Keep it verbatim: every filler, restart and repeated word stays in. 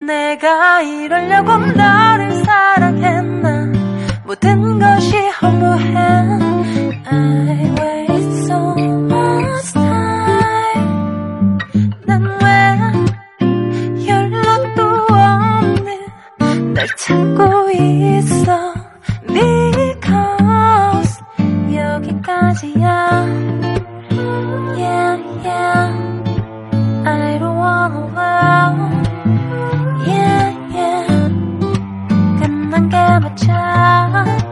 내가 이러려고 너를 사랑했나 모든 것이 허무해 I waste so much time 난 왜 연락도 없는 널 찾고 있어 Because 여기까지야 Yeah yeah I don't wanna love Yeah yeah 끝난 게 맞아